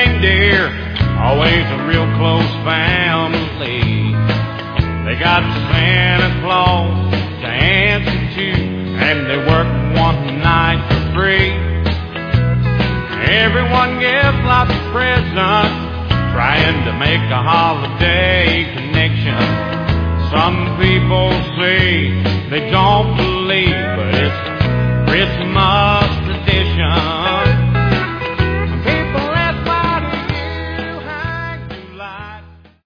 reindeer, always a real close family. They got Santa Claus to answer to, and they work one night for free. Everyone gives lots of presents, trying to make a holiday connection. Some people say they don't